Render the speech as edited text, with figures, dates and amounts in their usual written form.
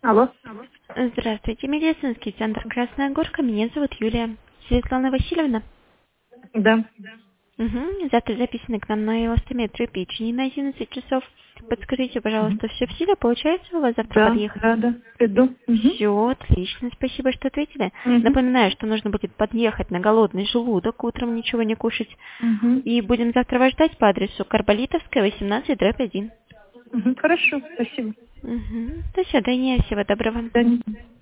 Алло. Здравствуйте, медицинский центр «Красная Горка». Меня зовут Юлия. Светлана Васильевна? Да. Угу. Завтра записаны к нам на эластометрию печени на 11 часов. Подскажите, пожалуйста, все в силе? Получается у вас завтра Да, подъехать? да. Приду. Все, отлично. Спасибо, что ответили. Мгм. Напоминаю, что нужно будет подъехать на голодный желудок, утром ничего не кушать. Мгм. И будем завтра вас ждать по адресу Карболитовская, 18/1. Мгм. Хорошо, спасибо. Угу. До свидания, всего доброго. До свидания.